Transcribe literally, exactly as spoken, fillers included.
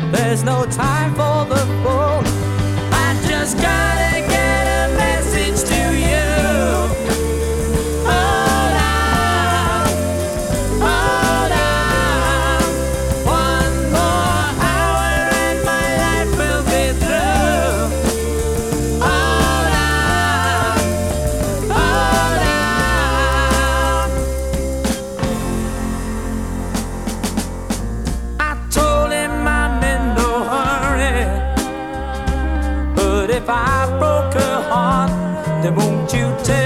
There's no time for the fool. I just gotta get a message to you. Hold on, hold on. One more hour and my life will be through. Hold on, hold on. I told him I'm in no hurry, but if I broke her heart, then won't you tell